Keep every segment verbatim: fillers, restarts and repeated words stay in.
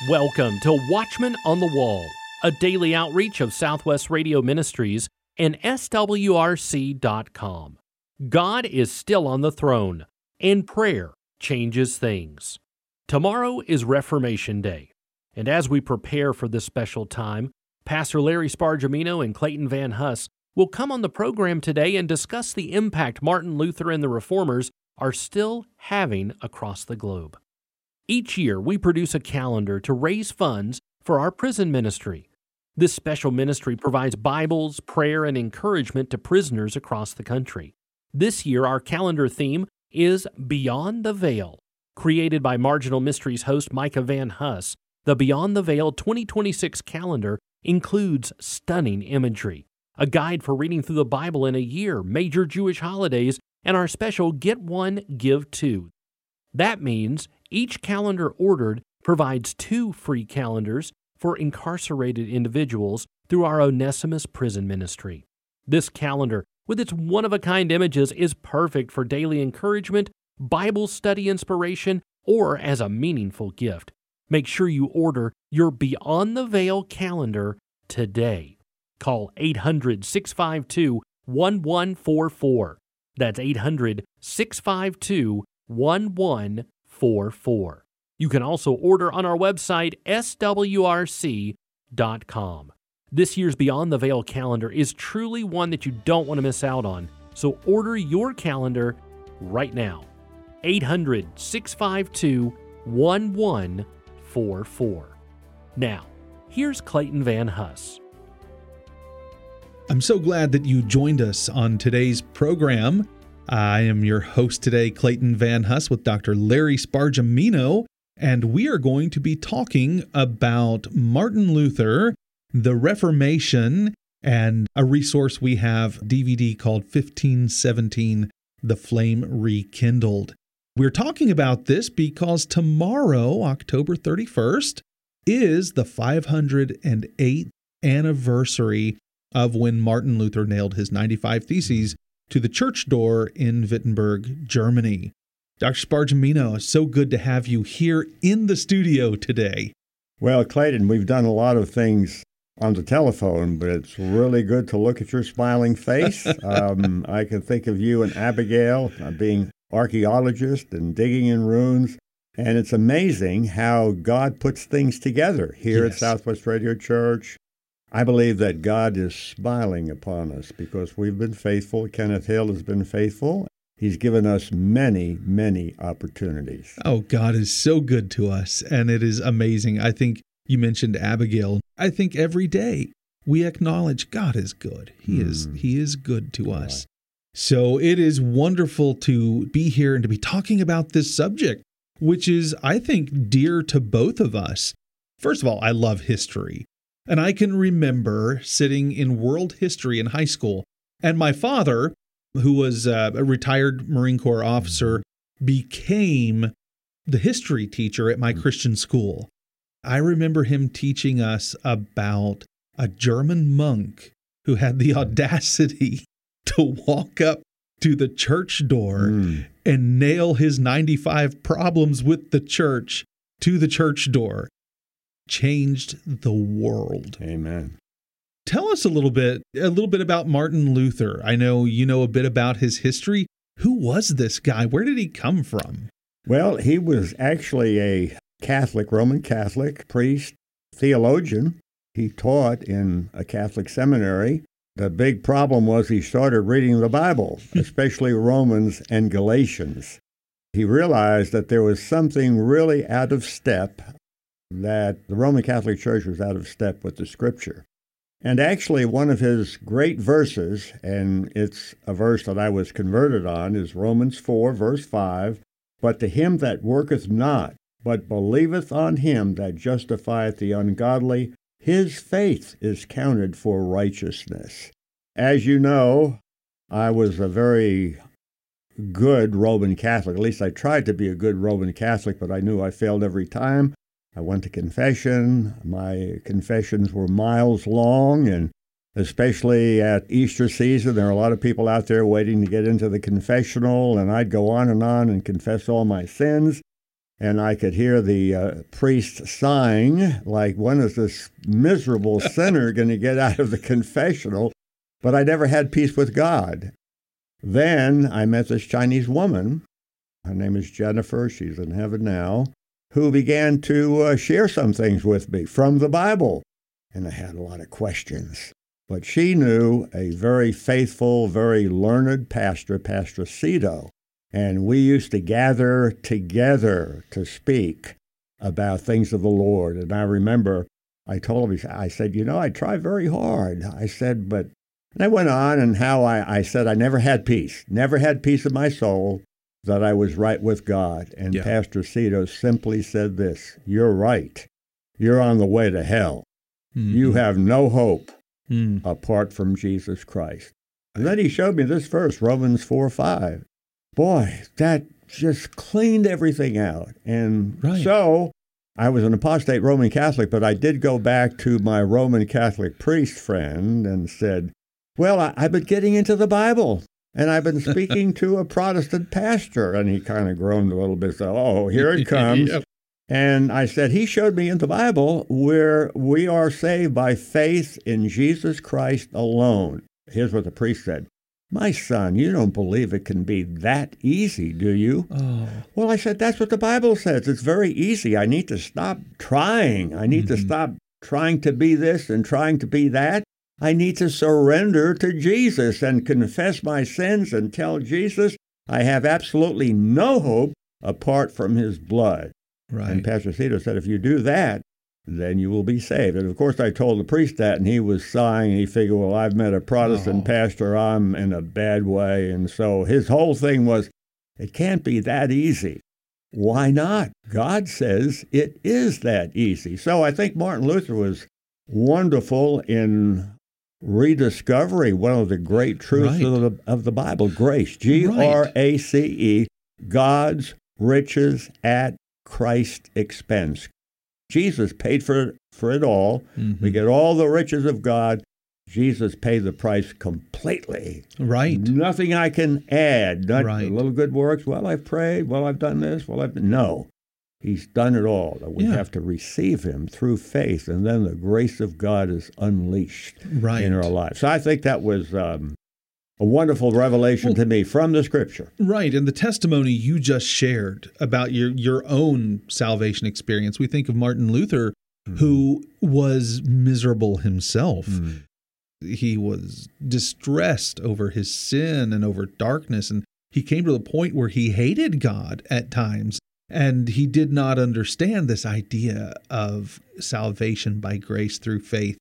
Welcome to Watchman on the Wall, a daily outreach of Southwest Radio Ministries and S W R C dot com. God is still on the throne, and prayer changes things. Tomorrow is Reformation Day, and as we prepare for this special time, Pastor Larry Spargimino and Clayton Van Huss will come on the program today and discuss the impact Martin Luther and the Reformers are still having across the globe. Each year, we produce a calendar to raise funds for our prison ministry. This special ministry provides Bibles, prayer, and encouragement to prisoners across the country. This year, our calendar theme is Beyond the Veil. Created by Marginal Mysteries host Micah Van Huss, the Beyond the Veil twenty twenty-six calendar includes stunning imagery, a guide for reading through the Bible in a year, major Jewish holidays, and our special Get One, Give Two. That means each calendar ordered provides two free calendars for incarcerated individuals through our Onesimus Prison Ministry. This calendar, with its one-of-a-kind images, is perfect for daily encouragement, Bible study inspiration, or as a meaningful gift. Make sure you order your Beyond the Veil calendar today. Call eight hundred, six five two, one one four four. That's eight hundred, six five two, one one four four. You can also order on our website, S W R C dot com. This year's Beyond the Veil calendar is truly one that you don't want to miss out on, so order your calendar right now. eight hundred, six five two, one one four four. Now, here's Clayton Van Huss. I'm so glad that you joined us on today's program. I am your host today, Clayton Van Huss, with Doctor Larry Spargimino, and we are going to be talking about Martin Luther, the Reformation, and a resource we have, D V D called fifteen seventeen, The Flame Rekindled. We're talking about this because tomorrow, October thirty-first, is the five hundred eighth anniversary of when Martin Luther nailed his ninety-five Theses to the church door in Wittenberg, Germany. Doctor Spargimino, it's so good to have you here in the studio today. Well, Clayton, we've done a lot of things on the telephone, but it's really good to look at your smiling face. um, I can think of you and Abigail uh, being archaeologists and digging in ruins, and it's amazing how God puts things together here yes. at Southwest Radio Church. I believe that God is smiling upon us because we've been faithful. Kenneth Hill has been faithful. He's given us many, many opportunities. Oh, God is so good to us, and it is amazing. I think you mentioned Abigail. I think every day we acknowledge God is good. He mm. is He is good to us. Right. So it is wonderful to be here and to be talking about this subject, which is, I think, dear to both of us. First of all, I love history. And I can remember sitting in world history in high school, and my father, who was a retired Marine Corps officer, became the history teacher at my Christian school. I remember him teaching us about a German monk who had the audacity to walk up to the church door mm. and nail his ninety-five problems with the church to the church door. Changed the world. Amen. Tell us a little bit, a little bit about Martin Luther. I know you know a bit about his history. Who was this guy? Where did he come from? Well, he was actually a Catholic, Roman Catholic priest, theologian. He taught in a Catholic seminary. The big problem was he started reading the Bible, especially Romans and Galatians. He realized that there was something really out of step, that the Roman Catholic Church was out of step with the Scripture. And actually, one of his great verses, and it's a verse that I was converted on, is Romans four, verse five, "But to him that worketh not, but believeth on him that justifieth the ungodly, his faith is counted for righteousness." As you know, I was a very good Roman Catholic. At least I tried to be a good Roman Catholic, but I knew I failed every time. I went to confession. My confessions were miles long, and especially at Easter season, there are a lot of people out there waiting to get into the confessional, and I'd go on and on and confess all my sins. and I could hear the uh, priest sighing, like, when is this miserable sinner going to get out of the confessional? But I never had peace with God. Then I met this Chinese woman. Her name is Jennifer. She's in heaven now, who began to uh, share some things with me from the Bible. And I had a lot of questions. But she knew a very faithful, very learned pastor, Pastor Cito. And we used to gather together to speak about things of the Lord. And I remember I told him, I said, you know, I try very hard. I said, but, and I went on and how I, I said I never had peace, never had peace in my soul, that I was right with God. And yeah. Pastor Cito simply said this, you're right. You're on the way to hell. Mm-hmm. You have no hope mm. apart from Jesus Christ. And then he showed me this verse, Romans four five. Boy, that just cleaned everything out. And right. so I was an apostate Roman Catholic, but I did go back to my Roman Catholic priest friend and said, well, I, I've been getting into the Bible, and I've been speaking to a Protestant pastor. And he kind of groaned a little bit, so, oh, here it comes. Yep. And I said, he showed me in the Bible where we are saved by faith in Jesus Christ alone. Here's what the priest said. My son, you don't believe it can be that easy, do you? Oh. Well, I said, that's what the Bible says. It's very easy. I need to stop trying. I need mm-hmm. to stop trying to be this and trying to be that. I need to surrender to Jesus and confess my sins and tell Jesus I have absolutely no hope apart from his blood. Right. And Pastor Cito said, if you do that, then you will be saved. And of course, I told the priest that, and he was sighing, and he figured, well, I've met a Protestant oh. pastor, I'm in a bad way. And so his whole thing was, it can't be that easy. Why not? God says it is that easy. So I think Martin Luther was wonderful in rediscovering one of the great truths right. of, the, of the Bible, grace, G R A C E, God's riches at Christ's expense. Jesus paid for it, for it all. Mm-hmm. We get all the riches of God. Jesus paid the price completely. Right. Nothing I can add. Not right. little good works. Well, I've prayed. Well, I've done this. Well, I've done... No. He's done it all. We yeah. have to receive him through faith, and then the grace of God is unleashed right. in our lives. So I think that was um, a wonderful revelation well, to me from the Scripture. Right, and the testimony you just shared about your, your own salvation experience, we think of Martin Luther, mm. who was miserable himself. Mm. He was distressed over his sin and over darkness, and he came to the point where he hated God at times, and he did not understand this idea of salvation by grace through faith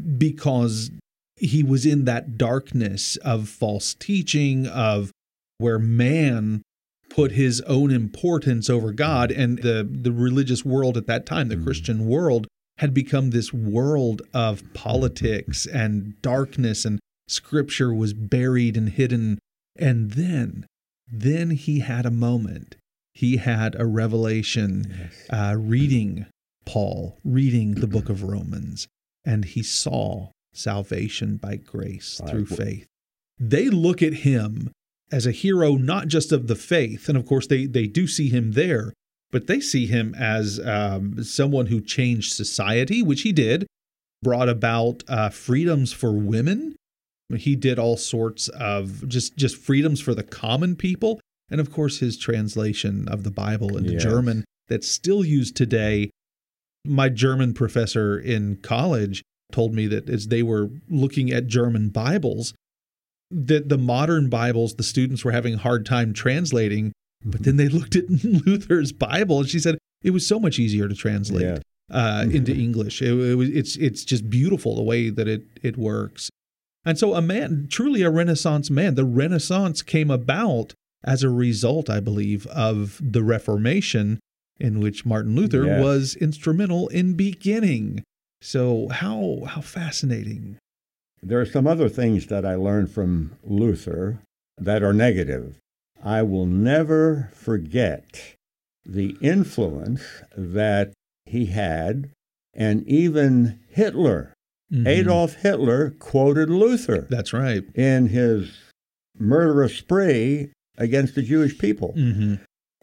because he was in that darkness of false teaching, of where man put his own importance over God. And the, the religious world at that time, the mm. Christian world, had become this world of politics and darkness, and Scripture was buried and hidden. And then, then he had a moment. He had a revelation yes. uh, reading Paul, reading the book of Romans, and he saw salvation by grace through faith. They look at him as a hero, not just of the faith, and of course they, they do see him there, but they see him as um, someone who changed society, which he did, brought about uh, freedoms for women. He did all sorts of just, just freedoms for the common people. And of course, his translation of the Bible into yes. German that's still used today. My German professor in college told me that as they were looking at German Bibles, that the modern Bibles, the students were having a hard time translating, mm-hmm. but then they looked at Luther's Bible, and she said it was so much easier to translate yeah. uh, mm-hmm. into English. It, it was, it's it's just beautiful the way that it it works. And so a man, truly a Renaissance man, the Renaissance came about as a result, I believe, of the Reformation, in which Martin Luther yes. was instrumental in beginning. So how how fascinating. There are some other things that I learned from Luther that are negative. I will never forget the influence that he had, and even Hitler, mm-hmm. Adolf Hitler, quoted Luther. That's right. In his murderous spree against the Jewish people. Mm-hmm.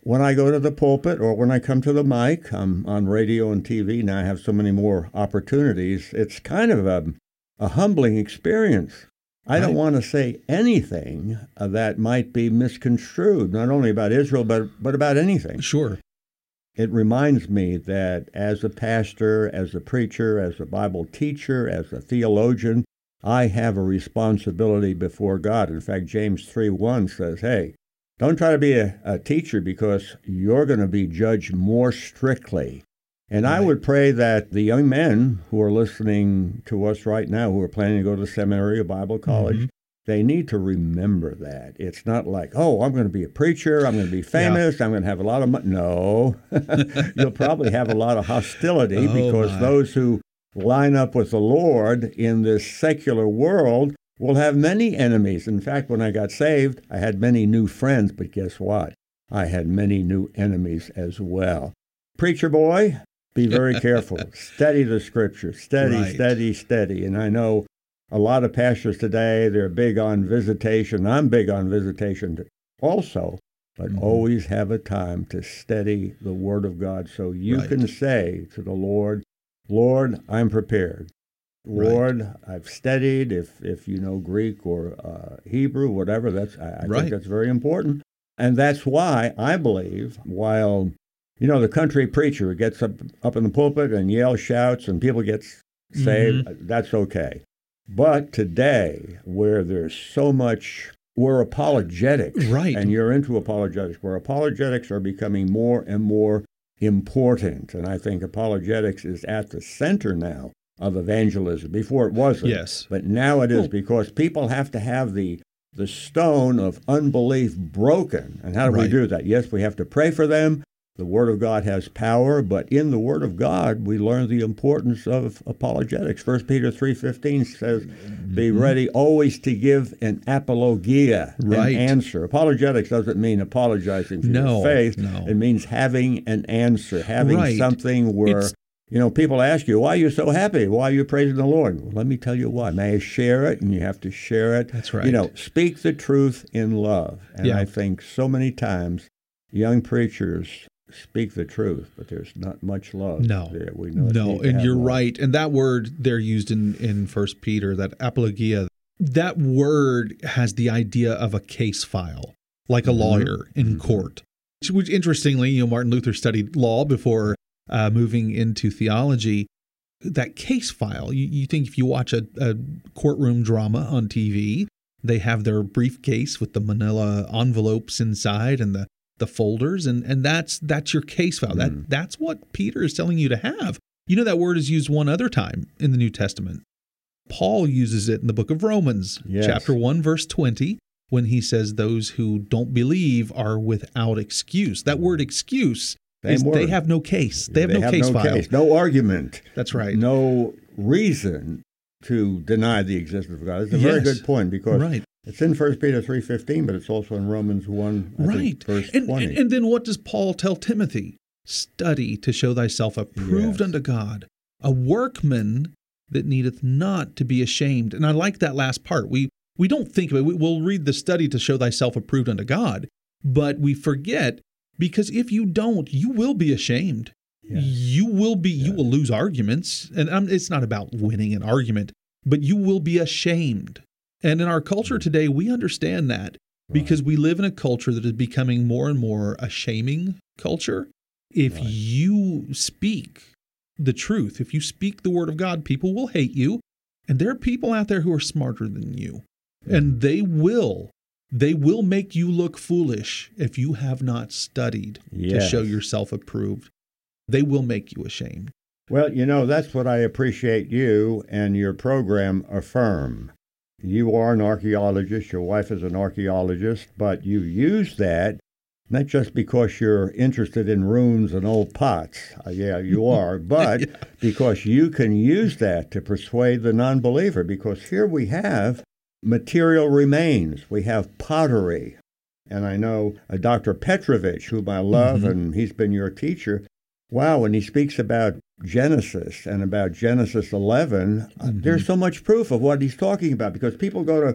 when I go to the pulpit or when I come to the mic, I'm on radio and T V. Now I have so many more opportunities. It's kind of a, a humbling experience. I Right. don't want to say anything uh, that might be misconstrued, not only about Israel, but, but about anything. Sure. It reminds me that as a pastor, as a preacher, as a Bible teacher, as a theologian, I have a responsibility before God. In fact, James three one says, hey, don't try to be a, a teacher because you're going to be judged more strictly. And I Right. would pray that the young men who are listening to us right now, who are planning to go to seminary or Bible college, Mhm. they need to remember that. It's not like, oh, I'm going to be a preacher, I'm going to be famous, I'm going to have a lot of money. No, you'll probably have a lot of hostility Oh, because my. those who line up with the Lord in this secular world will have many enemies. In fact, when I got saved, I had many new friends, but guess what? I had many new enemies as well. Preacher boy, be very careful. Study the scripture. Study, Right. study, study. And I know a lot of pastors today, they're big on visitation. I'm big on visitation also, but Mhm. always have a time to study the Word of God so you Right. can say to the Lord, Lord, I'm prepared. Right. Lord, I've studied. If if you know Greek or uh, Hebrew, whatever, that's I, I Right. think that's very important. And that's why I believe, while you know the country preacher gets up up in the pulpit and yells, shouts, and people get saved, that's okay. But today, where there's so much, we're apologetics, Right. and you're into apologetics, where apologetics are becoming more and more important. And I think apologetics is at the center now of evangelism. Before it wasn't. Yes. But now it is Well- because people have to have the the stone of unbelief broken. And how do we Right. do that? Yes, we have to pray for them. The Word of God has power, but in the Word of God, we learn the importance of apologetics. First Peter three fifteen says, be ready always to give an apologia, Right. an answer. Apologetics doesn't mean apologizing for No, your faith. no. It means having an answer, having Right. something where, It's- you know, people ask you, why are you so happy? Why are you praising the Lord? Well, let me tell you why. May I share it? And you have to share it. That's right. You know, speak the truth in love. And Yeah. I think so many times young preachers speak the truth, but there's not much love No, there. We know it no, needs to and have you're love. right. And that word they're used in in First Peter, that apologia, that word has the idea of a case file, like a Mhm. lawyer in Mhm. court. Which, interestingly, you know, Martin Luther studied law before uh, moving into theology. That case file, you, you think if you watch a, a courtroom drama on T V, they have their briefcase with the manila envelopes inside and the the folders, and and that's that's your case file. Mm. That that's what Peter is telling you to have. You know, that word is used one other time in the New Testament. Paul uses it in the book of Romans, Yes. chapter one, verse twenty, when he says those who don't believe are without excuse. That word excuse Same is word. they have no case. They have no case no file. case, no argument. That's right. No reason to deny the existence of God. It's a very Yes. good point because Right. it's in First Peter three fifteen, but it's also in Romans one, I Right. think, verse And, twenty. and, and then what does Paul tell Timothy? Study to show thyself approved Yes. unto God, a workman that needeth not to be ashamed. And I like that last part. We we don't think of it. We, we'll read the study to show thyself approved unto God, but we forget, because if you don't, you will be ashamed. Yes. You will be. You Yes. will lose arguments, and um, it's not about winning an argument, but you will be ashamed. And in our culture today, we understand that because we live in a culture that is becoming more and more a shaming culture. If Right. you speak the truth, if you speak the word of God, people will hate you. And there are people out there who are smarter than you. And they will, they will make you look foolish if you have not studied to Yes. show yourself approved. They will make you ashamed. Well, you know, that's what I appreciate you and your program affirm. You are an archaeologist, your wife is an archaeologist, but you use that not just because you're interested in ruins and old pots. Uh, yeah, you are, but Yeah. because you can use that to persuade the non-believer, because here we have material remains. We have pottery. And I know uh, Doctor Petrovich, whom I love, Mhm. and he's been your teacher. Wow, when he speaks about Genesis and about Genesis eleven, uh, Mhm. there's so much proof of what he's talking about, because people go to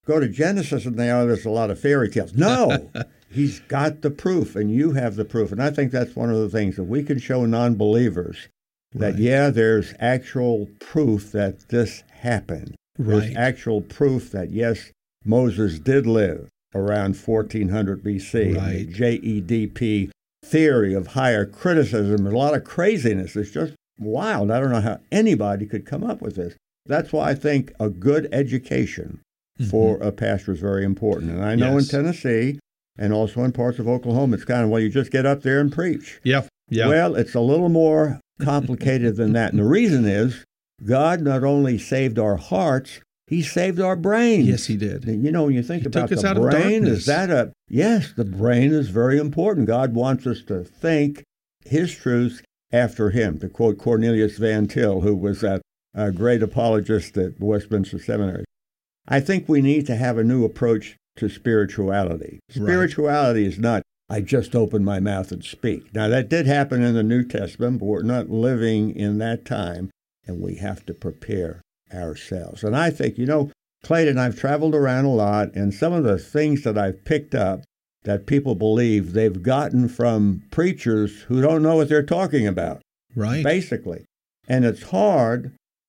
go to Genesis and they, oh, there's a lot of fairy tales. No, he's got the proof, and you have the proof. And I think that's one of the things that we can show non-believers, that, right. yeah, there's actual proof that this happened. Right. There's actual proof that, yes, Moses did live around fourteen hundred B C. Right. The J E D P theory of higher criticism, a lot of craziness. It's just wild. I don't know how anybody could come up with this. That's why I think a good education mm-hmm. for a pastor is very important. And I know yes. in Tennessee and also in parts of Oklahoma, it's kind of, well, you just get up there and preach. Yeah. Yeah. Well, it's a little more complicated than that. And the reason is God not only saved our hearts, he saved our brains. Yes, he did. You know, when you think he about took us the out of brain, darkness. Is that a, yes, the brain is very important. God wants us to think his truths after him, to quote Cornelius Van Til, who was a, a great apologist at Westminster Seminary. I think we need to have a new approach to spirituality. Spirituality right. is not, I just open my mouth and speak. Now, that did happen in the New Testament, but we're not living in that time, and we have to prepare ourselves. And I think, you know, Clayton, I've traveled around a lot, and some of the things that I've picked up that people believe they've gotten from preachers who don't know what they're talking about. Right. Basically. And it's hard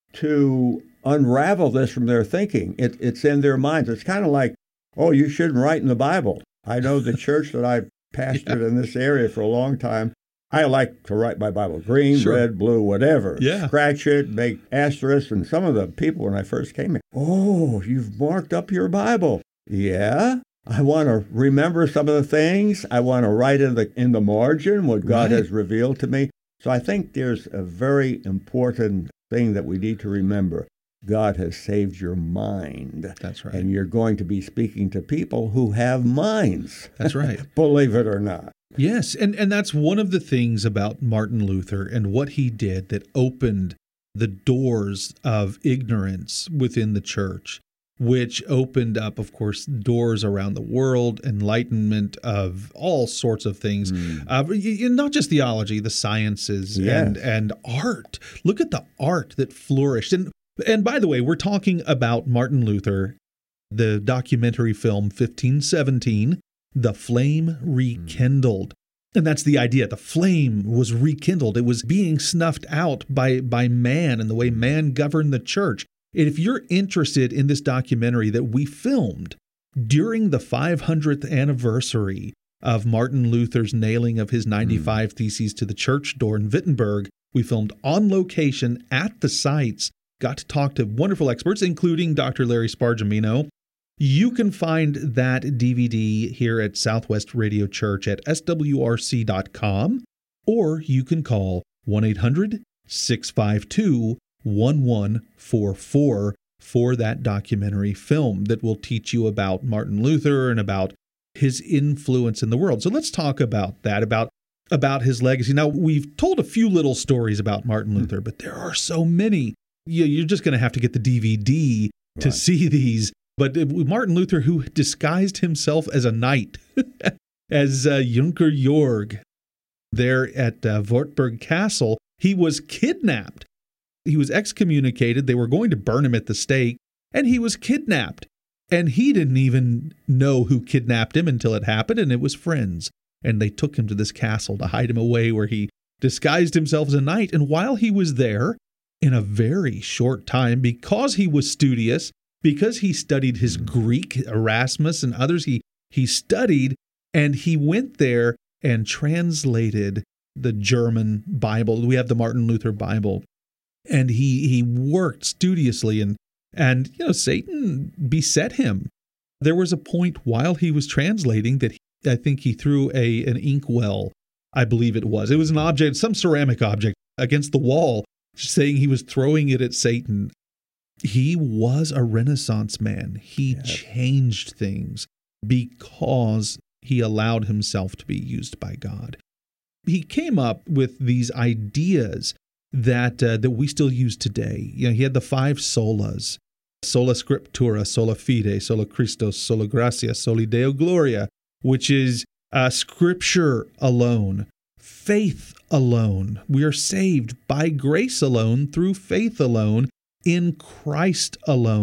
to unravel this from their thinking. It, it's in their minds. It's kind of like, oh, you shouldn't write in the Bible. I know the church that I've pastored yeah. in this area for a long time, I like to write my Bible green, sure. red, blue, whatever. Yeah. Scratch it, make asterisks. And some of the people when I first came in, oh, you've marked up your Bible. Yeah. I want to remember some of the things. I want to write in the in the margin what God right. has revealed to me. So I think there's a very important thing that we need to remember. God has saved your mind. That's right. And you're going to be speaking to people who have minds. That's right. Believe it or not. Yes, and, and that's one of the things about Martin Luther and what he did that opened the doors of ignorance within the church, which opened up, of course, doors around the world, enlightenment of all sorts of things, mm. uh, not just theology, the sciences yes. and, and art. Look at the art that flourished. And And by the way, we're talking about Martin Luther, the documentary film fifteen seventeen, The Flame Rekindled. And that's the idea. The flame was rekindled. It was being snuffed out by, by man and the way man governed the church. And if you're interested in this documentary that we filmed during the five hundredth anniversary of Martin Luther's nailing of his ninety-five mm. Theses to the church door in Wittenberg, we filmed on location at the sites. Got to talk to wonderful experts, including Doctor Larry Spargimino. You can find that D V D here at Southwest Radio Church at S W R C dot com, or you can call one eight hundred, six five two, one one four four for that documentary film that will teach you about Martin Luther and about his influence in the world. So let's talk about that, about about his legacy. Now, we've told a few little stories about Martin Luther, but there are so many. You're just going to have to get the D V D to right. see these. But Martin Luther, who disguised himself as a knight, as uh, Junker Jorg, there at uh, Wartburg Castle, he was kidnapped. He was excommunicated. They were going to burn him at the stake, and he was kidnapped. And he didn't even know who kidnapped him until it happened, and it was friends. And they took him to this castle to hide him away, where he disguised himself as a knight. And while he was there, in a very short time, because he was studious, because he studied his Greek, Erasmus and others, he, he studied, and he went there and translated the German Bible. We have the Martin Luther Bible. And he he worked studiously, and, and you know, Satan beset him. There was a point while he was translating that he, I think he threw a an inkwell, I believe it was. It was an object, some ceramic object, against the wall, saying he was throwing it at Satan. He was a Renaissance man. He yes. changed things because he allowed himself to be used by God. He came up with these ideas that uh, that we still use today. You know, he had the five solas: sola scriptura, sola fide, sola Christus, sola gratia, soli Deo gloria, which is uh, Scripture alone, faith alone. We are saved by grace alone, through faith alone, in Christ alone.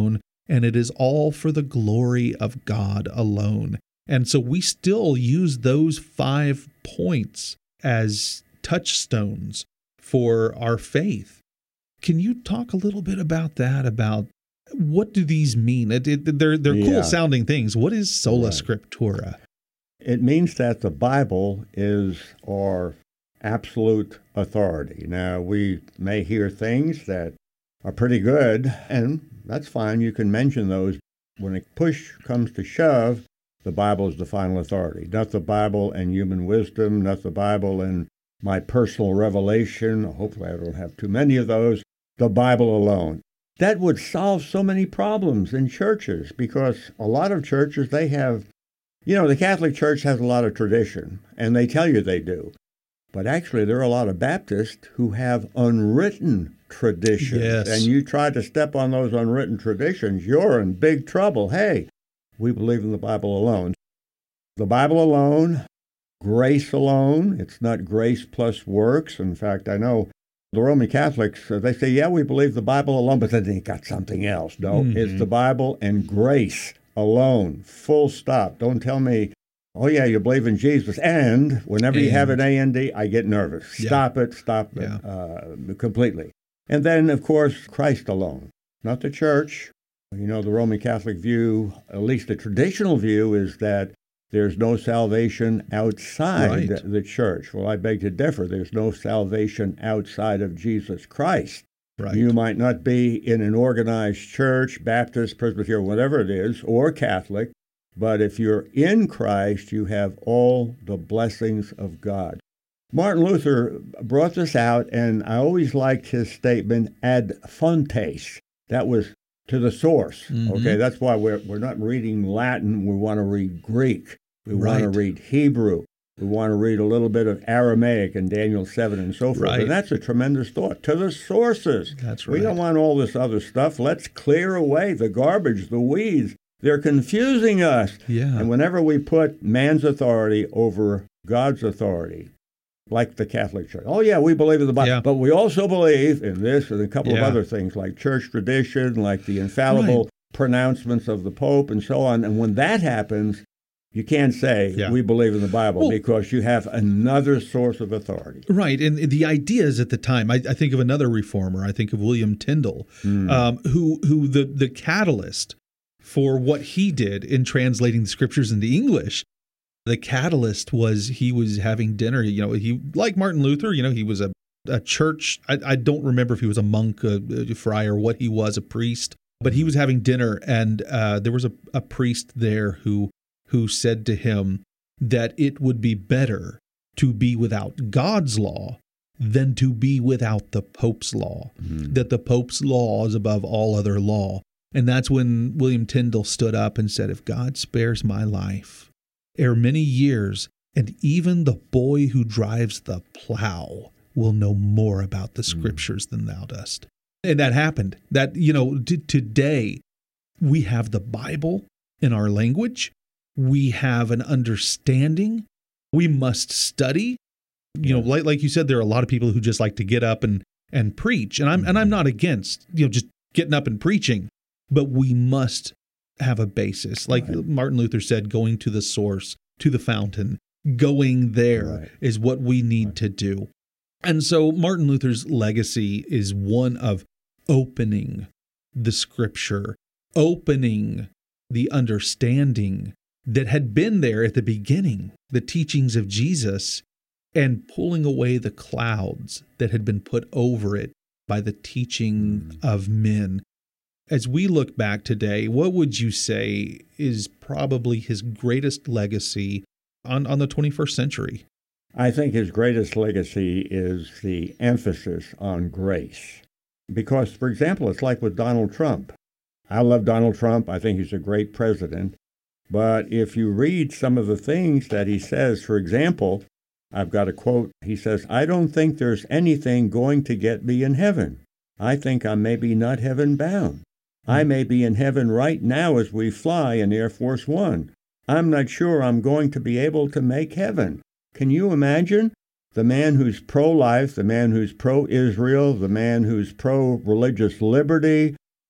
and it is all for the glory of God alone. And so we still use those five points as touchstones for our faith. Can you talk a little bit about that, about what do these mean? It, it, they're they're Yeah. cool sounding things. What is sola Right. scriptura? It means that the Bible is our absolute authority. Now, we may hear things that are pretty good, and that's fine. You can mention those. When a push comes to shove, the Bible is the final authority. Not the Bible and human wisdom, not the Bible and my personal revelation. Hopefully I don't have too many of those. The Bible alone. That would solve so many problems in churches, because a lot of churches, they have, you know, the Catholic Church has a lot of tradition, and they tell you they do. But actually, there are a lot of Baptists who have unwritten traditions. Yes. And you try to step on those unwritten traditions, you're in big trouble. Hey, we believe in the Bible alone. The Bible alone, grace alone. It's not grace plus works. In fact, I know the Roman Catholics, uh, they say, yeah, we believe the Bible alone, but then they got something else. No, Mhm. it's the Bible and grace alone, full stop. Don't tell me, oh, yeah, you believe in Jesus, and whenever you have an And. A N D, I get nervous. Yeah. Stop it, stop Yeah. it uh, completely. And then, of course, Christ alone, not the church. You know, the Roman Catholic view, at least the traditional view, is that there's no salvation outside Right. the church. Well, I beg to differ. There's no salvation outside of Jesus Christ. Right. You might not be in an organized church, Baptist, Presbyterian, whatever it is, or Catholic, but if you're in Christ, you have all the blessings of God. Martin Luther brought this out, and I always liked his statement, ad fontes. That was to the source. Mhm. Okay, that's why we're, we're not reading Latin. We want to read Greek. We want to Right. read Hebrew. We want to read a little bit of Aramaic and Daniel seven and so forth. Right. And that's a tremendous thought. To the sources. That's We right. don't want all this other stuff. Let's clear away the garbage, the weeds. They're confusing us. Yeah. And whenever we put man's authority over God's authority, like the Catholic Church, oh, yeah, we believe in the Bible, Yeah. but we also believe in this and a couple Yeah. of other things like church tradition, like the infallible Right. pronouncements of the Pope and so on. And when that happens, you can't say Yeah. we believe in the Bible Well, because you have another source of authority. Right. And the ideas at the time, I, I think of another reformer, I think of William Tyndale, Mm. um, who who the, the catalyst for what he did in translating the scriptures into English, the catalyst was he was having dinner. You know, he, like Martin Luther, you know, he was a, a church. I, I don't remember if he was a monk, a, a friar, what he was, a priest, but he was having dinner, and uh, there was a, a priest there who who said to him that it would be better to be without God's law than to be without the Pope's law, Mm. that the Pope's law is above all other law. And that's when William Tyndale stood up and said, if God spares my life, ere many years, and even the boy who drives the plow will know more about the scriptures than thou dost. And that happened. That, you know, t- today we have the Bible in our language. We have an understanding. We must study. You know, Yeah. like like you said, there are a lot of people who just like to get up and and preach. And I'm and I'm not against, you know, just getting up and preaching, but we must have a basis. Like Right. Martin Luther said, going to the source, to the fountain, going there is Right. what we need Right. to do. And so Martin Luther's legacy is one of opening the scripture, opening the understanding that had been there at the beginning, the teachings of Jesus, and pulling away the clouds that had been put over it by the teaching Mm. of men. As we look back today, what would you say is probably his greatest legacy on, on the twenty-first century? I think his greatest legacy is the emphasis on grace. Because, for example, it's like with Donald Trump. I love Donald Trump. I think he's a great president. But if you read some of the things that he says, for example, I've got a quote. He says, I don't think there's anything going to get me in heaven. I think I'm maybe not heaven bound. I may be in heaven right now as we fly in Air Force One. I'm not sure I'm going to be able to make heaven. Can you imagine? The man who's pro-life, the man who's pro-Israel, the man who's pro-religious liberty,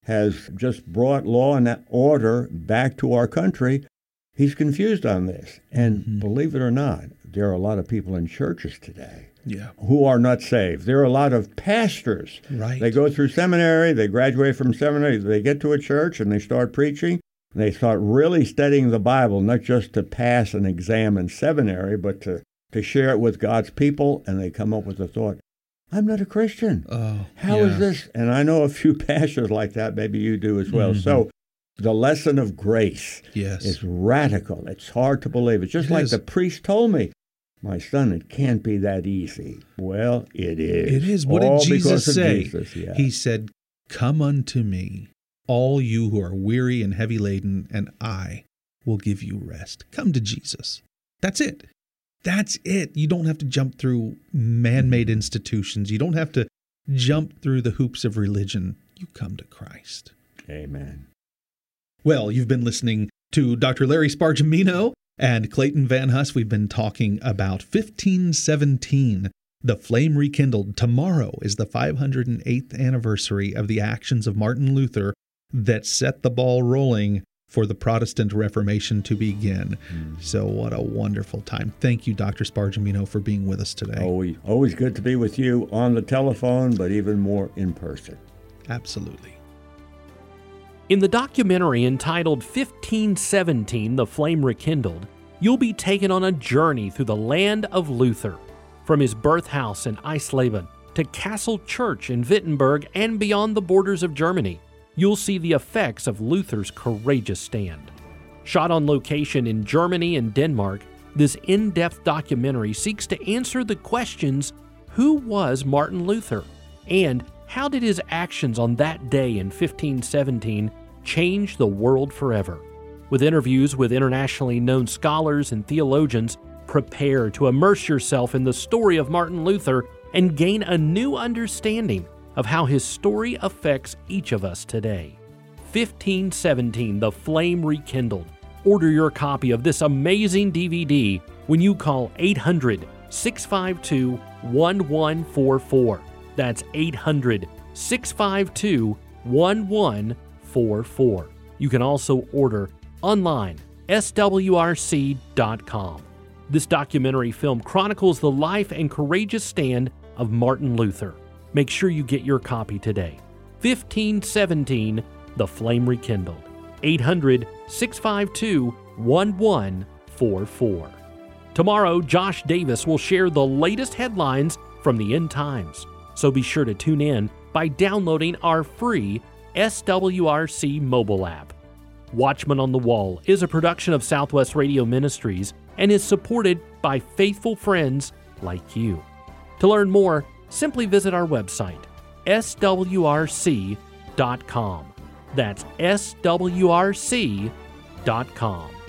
has just brought law and order back to our country, he's confused on this. And mm-hmm. believe it or not, there are a lot of people in churches today yeah. who are not saved. There are a lot of pastors. Right. They go through seminary, they graduate from seminary, they get to a church and they start preaching. They start really studying the Bible, not just to pass an exam in seminary, but to, to share it with God's people. And they come up with the thought, I'm not a Christian. Oh, How yeah. is this? And I know a few pastors like that. Maybe you do as well. Mm-hmm. So the lesson of grace yes. is radical. It's hard to believe. It's just it like is. the priest told me, my son, it can't be that easy. Well, it is. It is. What All did Jesus say? Jesus, yeah. He said, come unto me, all you who are weary and heavy laden, and I will give you rest. Come to Jesus. That's it. That's it. You don't have to jump through man-made institutions. You don't have to jump through the hoops of religion. You come to Christ. Amen. Well, you've been listening to Doctor Larry Spargimino and Clayton Van Huss. We've been talking about fifteen seventeen, the flame rekindled. Tomorrow is the five hundred eighth anniversary of the actions of Martin Luther that set the ball rolling for the Protestant Reformation to begin. Mm. So what a wonderful time. Thank you, Doctor Spargimino, for being with us today. Always, always good to be with you on the telephone, but even more in person. Absolutely. In the documentary entitled fifteen seventeen, The Flame Rekindled, you'll be taken on a journey through the land of Luther, from his birth house in Eisleben to Castle Church in Wittenberg and beyond the borders of Germany. You'll see the effects of Luther's courageous stand. Shot on location in Germany and Denmark, this in-depth documentary seeks to answer the questions: who was Martin Luther? And how did his actions on that day in fifteen seventeen change the world forever? With interviews with internationally known scholars and theologians, prepare to immerse yourself in the story of Martin Luther and gain a new understanding of how his story affects each of us today. fifteen seventeen, The Flame Rekindled. Order your copy of this amazing D V D when you call eight hundred, six five two, one one four four. That's eight hundred, six five two, one one four four. You can also order online, S W R C dot com. This documentary film chronicles the life and courageous stand of Martin Luther. Make sure you get your copy today. fifteen seventeen, The Flame Rekindled. eight hundred, six five two, one one four four. Tomorrow, Josh Davis will share the latest headlines from the end times. So be sure to tune in by downloading our free S W R C mobile app. Watchman on the Wall is a production of Southwest Radio Ministries and is supported by faithful friends like you. To learn more, simply visit our website, S W R C dot com. That's S W R C dot com.